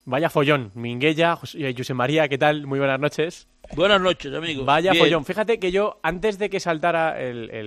Vaya follón, Minguella, José María, ¿qué tal? Muy buenas noches. Buenas noches, amigos. Vaya Bien. follón. Fíjate que yo, antes de que saltara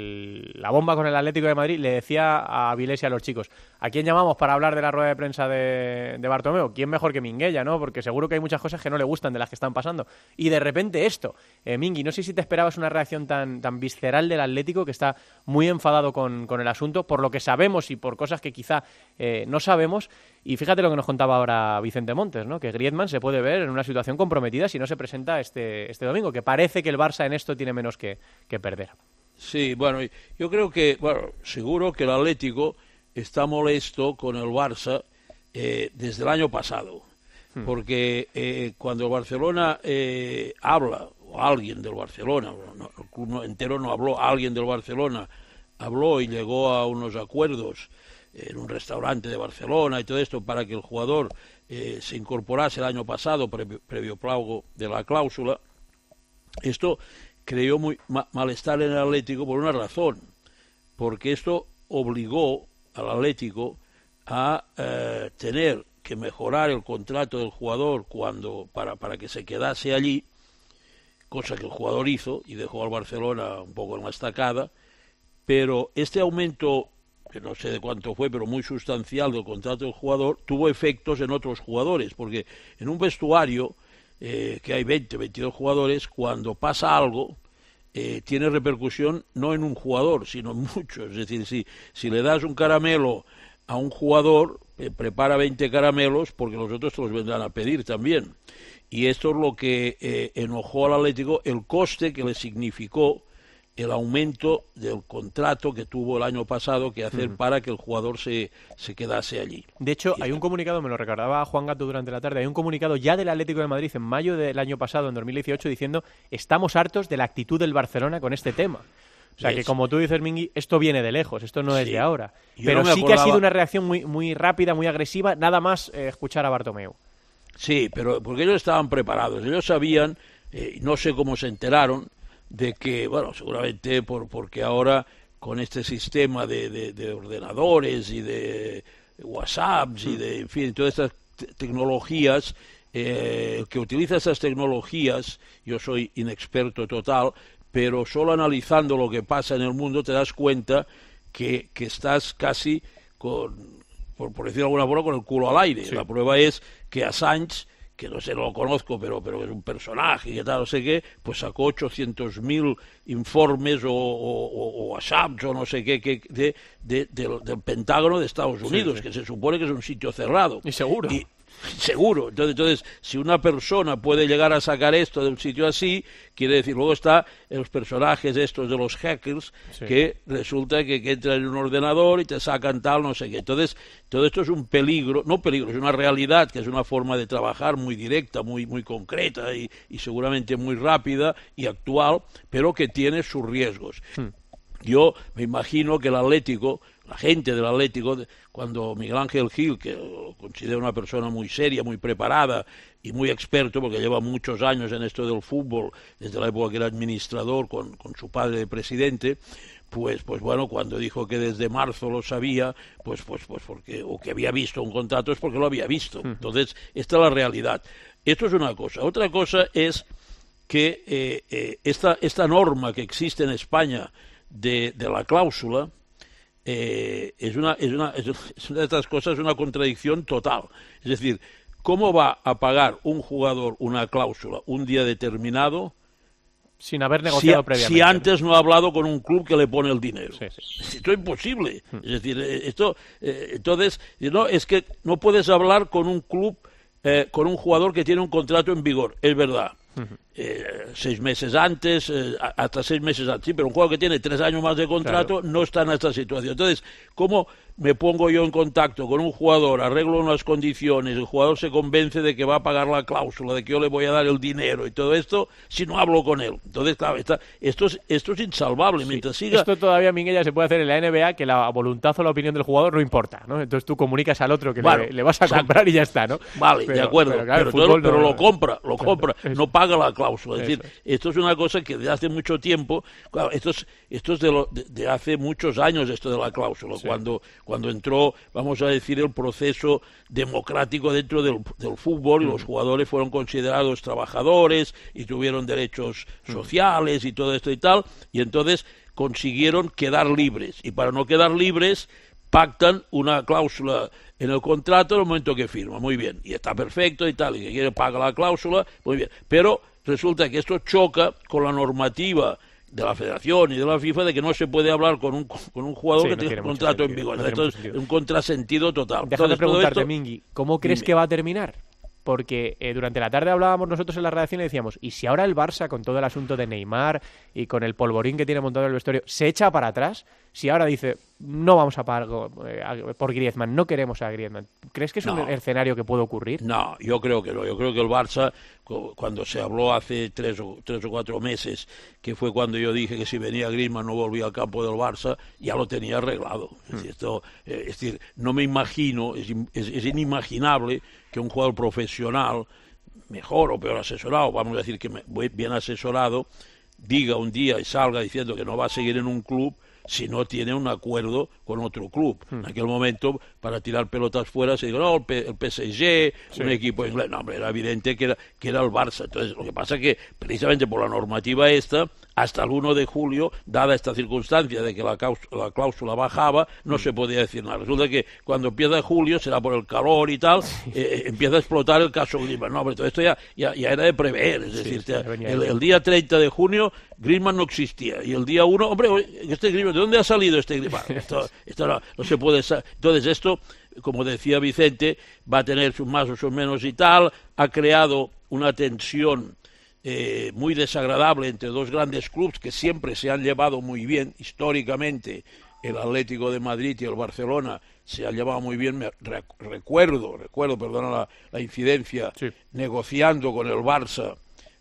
la bomba con el Atlético de Madrid, le decía a Vilés y a los chicos, ¿a quién llamamos para hablar de la rueda de prensa de Bartomeu? ¿Quién mejor que Minguella, no? Porque seguro que hay muchas cosas que no le gustan de las que están pasando. Y de repente esto. Mingui, no sé si te esperabas una reacción tan visceral del Atlético, que está muy enfadado con el asunto, por lo que sabemos y por cosas que quizá no sabemos. Y fíjate lo que nos contaba ahora Vicente Montes, ¿no? Que Griezmann se puede ver en una situación comprometida si no se presenta este domingo, que parece que el Barça en esto tiene menos que perder. Sí, bueno, yo creo que, seguro que el Atlético está molesto con el Barça desde el año pasado, porque cuando el Barcelona habla, o alguien del Barcelona, el club entero no habló, alguien del Barcelona habló y llegó a unos acuerdos en un restaurante de Barcelona y todo esto para que el jugador se incorporase el año pasado, previo pago de la cláusula. Esto creó muy malestar en el Atlético por una razón, porque esto obligó al Atlético a tener que mejorar el contrato del jugador para que se quedase allí, cosa que el jugador hizo y dejó al Barcelona un poco en la estacada, pero este aumento, que no sé de cuánto fue, pero muy sustancial del contrato del jugador, tuvo efectos en otros jugadores, porque en un vestuario que hay 20, 22 jugadores, cuando pasa algo, tiene repercusión no en un jugador, sino en muchos. Es decir, si le das un caramelo a un jugador, prepara 20 caramelos, porque los otros te los vendrán a pedir también. Y esto es lo que enojó al Atlético, el coste que le significó el aumento del contrato que tuvo el año pasado que hacer para que el jugador se quedase allí. De hecho, hay un comunicado, me lo recordaba Juan Gato durante la tarde, hay un comunicado ya del Atlético de Madrid en mayo del año pasado, en 2018, diciendo estamos hartos de la actitud del Barcelona con este tema. O sea, que como tú dices, Mingui, esto viene de lejos, esto no es de ahora. Pero sí que ha sido una reacción muy rápida, muy agresiva, nada más escuchar a Bartomeu. Sí, pero porque ellos estaban preparados, ellos sabían, no sé cómo se enteraron, de que, seguramente porque ahora con este sistema de ordenadores y de WhatsApps y de, en fin, todas estas tecnologías, el que utiliza esas tecnologías, yo soy inexperto total, pero solo analizando lo que pasa en el mundo te das cuenta que estás casi por decirlo de alguna forma, con el culo al aire. Sí. La prueba es que Assange, que no sé, no lo conozco, pero es un personaje y tal, no sé qué, pues sacó 800.000 informes o WhatsApps o no sé qué del Pentágono de Estados Unidos, que se supone que es un sitio cerrado. Y seguro. Seguro. Entonces, si una persona puede llegar a sacar esto de un sitio así, quiere decir, luego está los personajes estos de los hackers, que resulta que entran en un ordenador y te sacan tal, no sé qué. Entonces, todo esto es un peligro, no peligro, es una realidad, que es una forma de trabajar muy directa, muy concreta y seguramente muy rápida y actual, pero que tiene sus riesgos. Yo me imagino que el Atlético, la gente del Atlético, cuando Miguel Ángel Gil, que lo considero una persona muy seria, muy preparada y muy experto, porque lleva muchos años en esto del fútbol, desde la época que era administrador con su padre de presidente, pues bueno, cuando dijo que desde marzo lo sabía, pues porque, o que había visto un contrato, es porque lo había visto. Entonces, esta es la realidad. Esto es una cosa. Otra cosa es que esta norma que existe en España de la cláusula es una de estas cosas, una contradicción total. Es decir, ¿cómo va a pagar un jugador una cláusula un día determinado sin haber negociado previamente? Si antes no ha hablado con un club que le pone el dinero. Sí. Esto es imposible. Es decir, entonces, no, es que no puedes hablar con un club, con un jugador que tiene un contrato en vigor, es verdad. 6 meses antes, hasta 6 meses antes, sí, pero un jugador que tiene 3 años más de contrato no está en esta situación. Entonces, ¿cómo me pongo yo en contacto con un jugador, arreglo unas condiciones, el jugador se convence de que va a pagar la cláusula, de que yo le voy a dar el dinero y todo esto, si no hablo con él? Entonces, claro, esto es insalvable. Sí. Mientras siga... Esto todavía, Minguella, se puede hacer en la NBA, que la voluntad o la opinión del jugador no importa, ¿no? Entonces tú comunicas al otro que le vas a comprar y ya está, ¿no? Vale, de acuerdo, pero lo compra, no paga la cláusula. Es decir, esto es una cosa que desde hace mucho tiempo, claro, esto es de hace muchos años, esto de la cláusula, cuando entró, vamos a decir, el proceso democrático dentro del fútbol, y los jugadores fueron considerados trabajadores y tuvieron derechos sociales y todo esto y tal, y entonces consiguieron quedar libres, y para no quedar libres pactan una cláusula en el contrato en el momento que firma, muy bien, y está perfecto y tal, y que quiere pagar la cláusula, muy bien, pero resulta que esto choca con la normativa de la Federación y de la FIFA de que no se puede hablar con un jugador que tiene un contrato en vigor. Entonces, es un contrasentido total. Déjame preguntarte, Mingui, ¿cómo crees que va a terminar? Porque durante la tarde hablábamos nosotros en la redacción y decíamos, ¿y si ahora el Barça, con todo el asunto de Neymar y con el polvorín que tiene montado en el vestuario, se echa para atrás? Si ahora dice, no vamos a pagar por Griezmann, no queremos a Griezmann, ¿crees que es un escenario que puede ocurrir? No, yo creo que no. Yo creo que el Barça, cuando se habló hace tres o 4 meses, que fue cuando yo dije que si venía Griezmann no volvía al campo del Barça, ya lo tenía arreglado. Es decir, no me imagino, es inimaginable que un jugador profesional, mejor o peor asesorado, vamos a decir que bien asesorado, diga un día y salga diciendo que no va a seguir en un club si no tiene un acuerdo con otro club. En aquel momento, para tirar pelotas fuera, se dijo, no, el PSG, un equipo inglés. No, hombre, era evidente que era el Barça. Entonces, lo que pasa es que, precisamente por la normativa esta, hasta el 1 de julio, dada esta circunstancia de que la cláusula bajaba, no se podía decir nada. Resulta que cuando empieza julio, será por el calor y tal, empieza a explotar el caso Griezmann. No, pero todo esto ya era de prever. Es decir, el día 30 de junio, Griezmann no existía. Y el día 1, hombre, este Griezmann, ¿de dónde ha salido este Griezmann? Esto no se puede... Entonces esto, como decía Vicente, va a tener sus más o sus menos y tal, ha creado una tensión muy desagradable entre dos grandes clubes que siempre se han llevado muy bien históricamente. El Atlético de Madrid y el Barcelona se han llevado muy bien. Recuerdo, perdona la incidencia, negociando con el Barça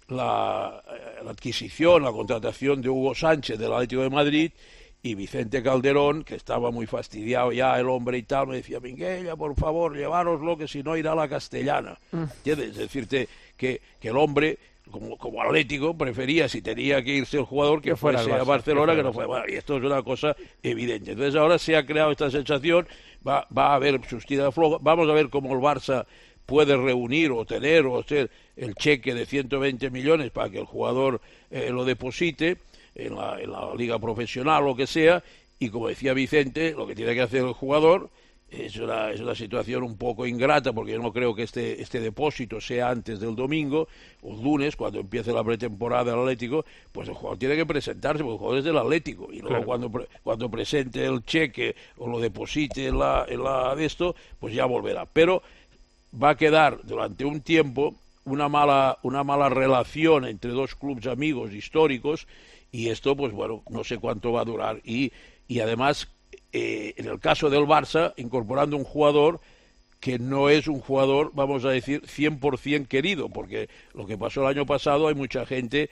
la adquisición, la contratación de Hugo Sánchez del Atlético de Madrid, y Vicente Calderón, que estaba muy fastidiado ya el hombre y tal, me decía, Minguella, por favor, llevároslo, que si no irá a la Castellana. ¿Entiendes? Es decirte que el hombre, como Atlético, prefería, si tenía que irse el jugador, que fuese a Barcelona, que no fuera. Bueno, y esto es una cosa evidente. Entonces ahora se ha creado esta sensación, va a haber sus tiras flojas, vamos a ver cómo el Barça puede reunir o tener o hacer el cheque de 120 millones para que el jugador lo deposite en la liga profesional o lo que sea, y como decía Vicente, lo que tiene que hacer el jugador es una situación un poco ingrata, porque yo no creo que este depósito sea antes del domingo o lunes, cuando empiece la pretemporada del Atlético. Pues el jugador tiene que presentarse, porque el jugador es del Atlético, y luego cuando presente el cheque o lo deposite en la de esto, pues ya volverá. Pero va a quedar durante un tiempo una mala relación entre dos clubes amigos históricos, y esto, pues bueno, no sé cuánto va a durar. Y además, en el caso del Barça, incorporando un jugador que no es un jugador, vamos a decir, 100% querido, porque lo que pasó el año pasado, hay mucha gente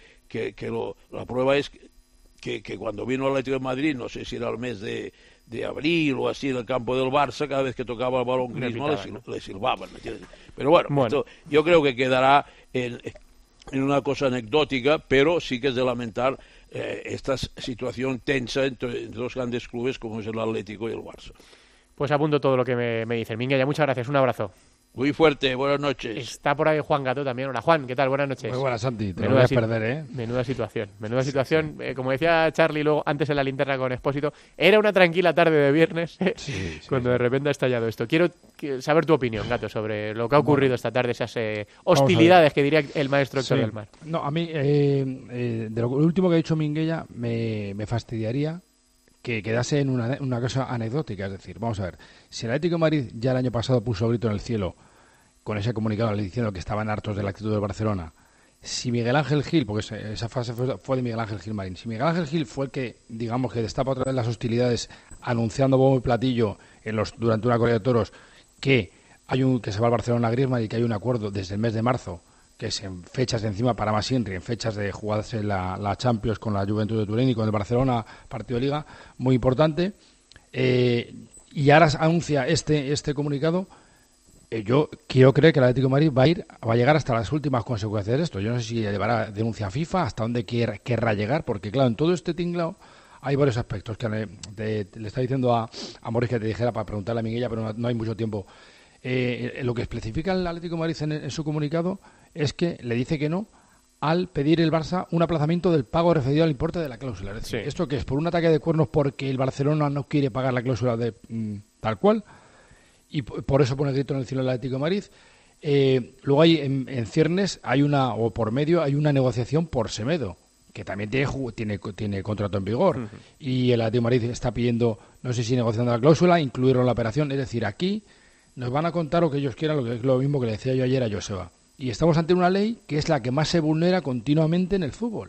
la prueba es que cuando vino al Atlético de Madrid, no sé si era el mes de abril o así, en el campo del Barça, cada vez que tocaba el balón Griezmann le silbaban, ¿me entiendes? Pero bueno. Esto, yo creo que quedará en una cosa anecdótica, pero sí que es de lamentar esta situación tensa entre dos grandes clubes como es el Atlético y el Barça. Pues apunto todo lo que me dice. Minguella, muchas gracias, un abrazo. Muy fuerte, buenas noches. Está por ahí Juan Gato también. Hola Juan, ¿qué tal? Buenas noches. Muy buenas, Santi, te lo voy a perder, ¿eh? Menuda situación. Sí. Como decía Charlie luego antes en la linterna con Expósito, era una tranquila tarde de viernes cuando de repente ha estallado esto. Quiero saber tu opinión, Gato, sobre lo que ha ocurrido esta tarde, esas hostilidades que diría el maestro Héctor del Mar. No, a mí, de lo último que ha dicho Minguella, me fastidiaría que quedase en una cosa anecdótica. Es decir, vamos a ver, si el Atlético de Madrid ya el año pasado puso grito en el cielo con ese comunicado diciendo que estaban hartos de la actitud del Barcelona, si Miguel Ángel Gil, porque esa fase fue de Miguel Ángel Gil Marín, si Miguel Ángel Gil fue el que, digamos, que destapa otra vez las hostilidades anunciando bombo y platillo durante una corrida de toros que se va al Barcelona a Griezmann y que hay un acuerdo desde el mes de marzo, que es en fechas de encima para más Inri, en fechas de jugarse la Champions con la Juventud de Turín y con el Barcelona, partido de Liga, muy importante, y ahora anuncia este comunicado. Yo quiero creer que el Atlético de Madrid va a llegar hasta las últimas consecuencias de esto. Yo no sé si llevará denuncia a FIFA, hasta dónde querrá llegar, porque claro, en todo este tinglado hay varios aspectos que le está diciendo a Morris que te dijera para preguntarle a Minguella, pero no hay mucho tiempo. Lo que especifica el Atlético de Madrid en su comunicado es que le dice que no al pedir el Barça un aplazamiento del pago referido al importe de la cláusula. Es decir, ¿esto qué es? ¿Por un ataque de cuernos porque el Barcelona no quiere pagar la cláusula de tal cual? Y por eso pone el grito en el cielo del Atlético de Madrid. Luego hay en ciernes hay por medio hay una negociación por Semedo, que también tiene contrato en vigor. Uh-huh. Y el Atlético de Madrid está pidiendo, no sé si negociando la cláusula, incluirlo en la operación. Es decir, aquí nos van a contar lo que ellos quieran, lo que es lo mismo que le decía yo ayer a Joseba. Y estamos ante una ley que es la que más se vulnera continuamente en el fútbol.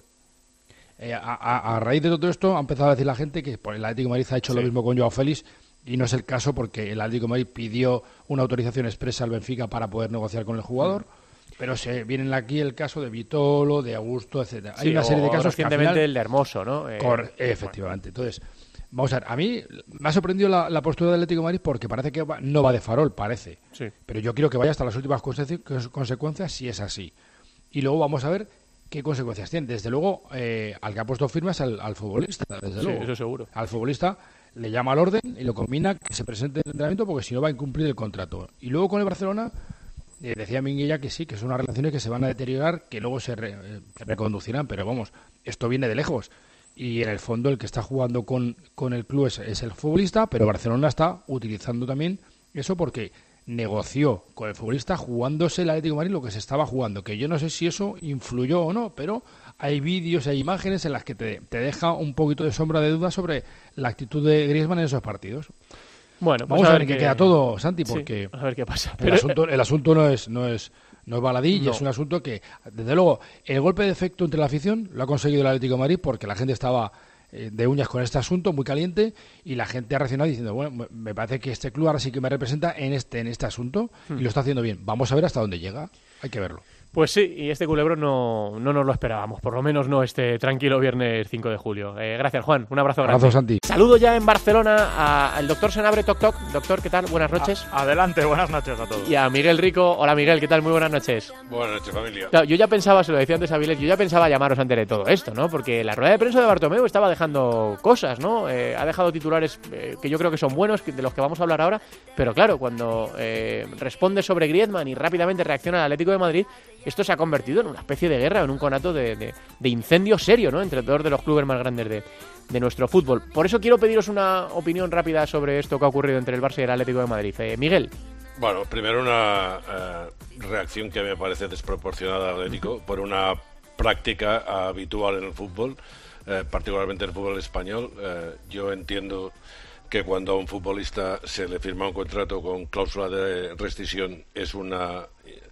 A raíz de todo esto ha empezado a decir la gente que el Atlético de Madrid ha hecho lo mismo con Joao Félix, y no es el caso porque el Atlético de Madrid pidió una autorización expresa al Benfica para poder negociar con el jugador, pero se viene aquí el caso de Vitolo, de Augusto, etcétera. Hay una serie de casos recientemente que al final... el de Hermoso, ¿no? Efectivamente. Entonces, vamos a ver, a mí me ha sorprendido la postura del Atlético de Madrid porque parece que no va de farol, parece. Sí. Pero yo quiero que vaya hasta las últimas consecuencias si es así. Y luego vamos a ver qué consecuencias tiene. Desde luego, al que ha puesto firmas al futbolista, desde luego. Eso seguro. Al futbolista le llama al orden y lo combina que se presente en el entrenamiento porque si no va a incumplir el contrato. Y luego con el Barcelona, decía Minguella que sí, que son unas relaciones que se van a deteriorar, que luego se reconducirán, pero vamos, esto viene de lejos. Y en el fondo el que está jugando con el club es el futbolista, pero Barcelona está utilizando también eso porque negoció con el futbolista jugándose el Atlético de Madrid lo que se estaba jugando, que yo no sé si eso influyó o no, pero hay vídeos, hay imágenes en las que te deja un poquito de sombra de duda sobre la actitud de Griezmann en esos partidos. Bueno, pues vamos a ver qué queda todo, Santi, porque a ver qué pasa. El asunto no es baladí, y es un asunto que, desde luego, el golpe de efecto entre la afición lo ha conseguido el Atlético de Madrid porque la gente estaba de uñas con este asunto, muy caliente, y la gente ha reaccionado diciendo, bueno, me parece que este club ahora sí que me representa en este asunto y lo está haciendo bien. Vamos a ver hasta dónde llega, hay que verlo. Pues sí, y este culebro no nos lo esperábamos, por lo menos no este tranquilo viernes 5 de julio. Gracias, Juan, un abrazo grande. Abrazo, Santi. Saludo ya en Barcelona al doctor Senabre Toc Toc. Doctor, ¿qué tal? Buenas noches. Adelante, buenas noches a todos. Y a Miguel Rico. Hola, Miguel, ¿qué tal? Muy buenas noches. Buenas noches, familia. Claro, yo ya pensaba, se lo decía antes a Vilés, yo ya pensaba llamaros antes de todo esto, ¿no? Porque la rueda de prensa de Bartomeu estaba dejando cosas, ¿no? Ha dejado titulares que yo creo que son buenos, de los que vamos a hablar ahora, pero claro, cuando responde sobre Griezmann y rápidamente reacciona al Atlético de Madrid, esto se ha convertido en una especie de guerra, en un conato de incendio serio, ¿no? Entre dos de los clubes más grandes de nuestro fútbol. Por eso quiero pediros una opinión rápida sobre esto que ha ocurrido entre el Barça y el Atlético de Madrid. Miguel. Bueno, primero una reacción que me parece desproporcionada al Atlético por una práctica habitual en el fútbol, particularmente en el fútbol español. Yo entiendo que cuando a un futbolista se le firma un contrato con cláusula de rescisión es una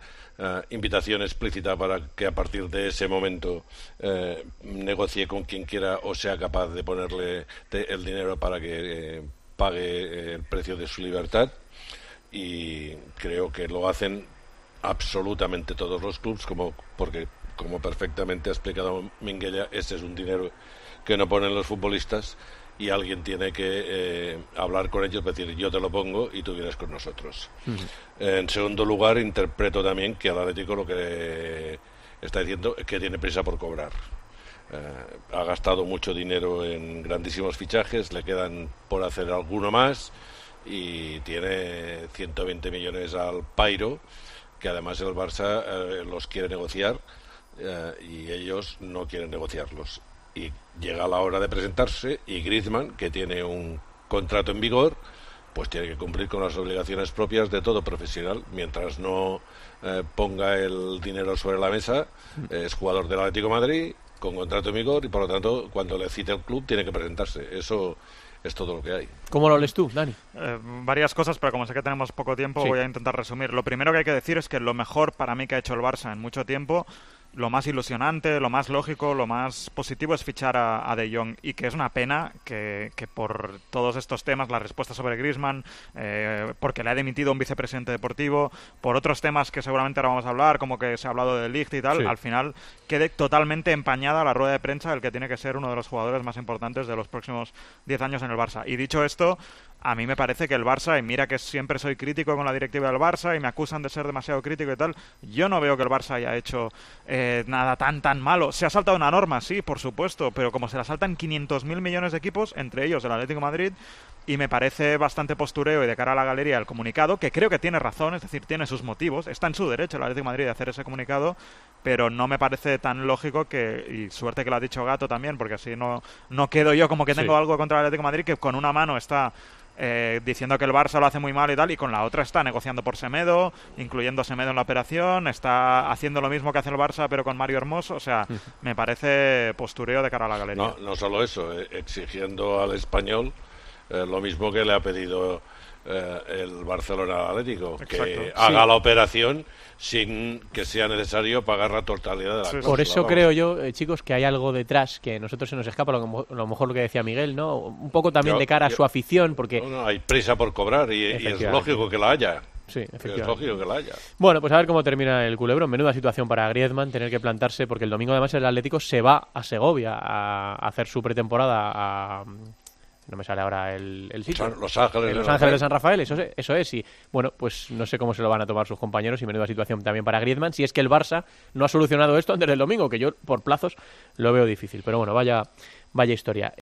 invitación explícita para que a partir de ese momento negocie con quien quiera o sea capaz de ponerle el dinero para que pague el precio de su libertad, y creo que lo hacen absolutamente todos los clubes, porque como perfectamente ha explicado Minguella, este es un dinero que no ponen los futbolistas y alguien tiene que hablar con ellos, decir, yo te lo pongo y tú vienes con nosotros. Uh-huh. En segundo lugar, interpreto también que al Atlético lo que está diciendo es que tiene prisa por cobrar. Ha gastado mucho dinero en grandísimos fichajes, le quedan por hacer alguno más y tiene 120 millones al pairo, que además el Barça los quiere negociar y ellos no quieren negociarlos. Y llega la hora de presentarse y Griezmann, que tiene un contrato en vigor, pues tiene que cumplir con las obligaciones propias de todo profesional. Mientras no ponga el dinero sobre la mesa, es jugador del Atlético de Madrid, con contrato en vigor, y por lo tanto, cuando le cite el club, tiene que presentarse. Eso es todo lo que hay. ¿Cómo lo lees tú, Dani? Varias cosas, pero como sé que tenemos poco tiempo, voy a intentar resumir. Lo primero que hay que decir es que lo mejor para mí que ha hecho el Barça en mucho tiempo, lo más ilusionante, lo más lógico, lo más positivo es fichar a De Jong, y que es una pena que por todos estos temas, la respuesta sobre Griezmann, porque le ha dimitido un vicepresidente deportivo, por otros temas que seguramente ahora vamos a hablar, como que se ha hablado de Ligt y tal, al final quede totalmente empañada la rueda de prensa del que tiene que ser uno de los jugadores más importantes de los próximos 10 años en el Barça. Y dicho esto, a mí me parece que el Barça, y mira que siempre soy crítico con la directiva del Barça y me acusan de ser demasiado crítico y tal, yo no veo que el Barça haya hecho nada tan malo. Se ha saltado una norma, sí, por supuesto, pero como se la saltan 500.000 millones de equipos, entre ellos el Atlético de Madrid, y me parece bastante postureo y de cara a la galería el comunicado, que creo que tiene razón, es decir, tiene sus motivos, está en su derecho el Atlético de Madrid de hacer ese comunicado, pero no me parece tan lógico que, y suerte que lo ha dicho Gato también, porque así no quedo yo como que tengo algo contra el Atlético de Madrid, que con una mano está diciendo que el Barça lo hace muy mal y tal, y con la otra está negociando por Semedo, incluyendo a Semedo en la operación, está haciendo lo mismo que hace el Barça pero con Mario Hermoso, o sea, me parece postureo de cara a la galería. No solo eso, exigiendo al Español lo mismo que le ha pedido el Barcelona al Atlético, que haga la operación sin que sea necesario pagar la totalidad de la cláusula. Por eso creo yo, chicos, que hay algo detrás que a nosotros se nos escapa, a lo mejor lo que decía Miguel, ¿no? Un poco también de cara a su afición, porque... No, hay prisa por cobrar y es lógico que la haya. Sí, efectivamente. Es lógico que la haya. Bueno, pues a ver cómo termina el culebrón. Menuda situación para Griezmann tener que plantarse, porque el domingo además el Atlético se va a Segovia a hacer su pretemporada no me sale ahora el sitio. Los Ángeles de San Rafael, eso es. Y bueno, pues no sé cómo se lo van a tomar sus compañeros, y menuda situación también para Griezmann, si es que el Barça no ha solucionado esto antes del domingo, que yo por plazos lo veo difícil. Pero bueno, vaya historia.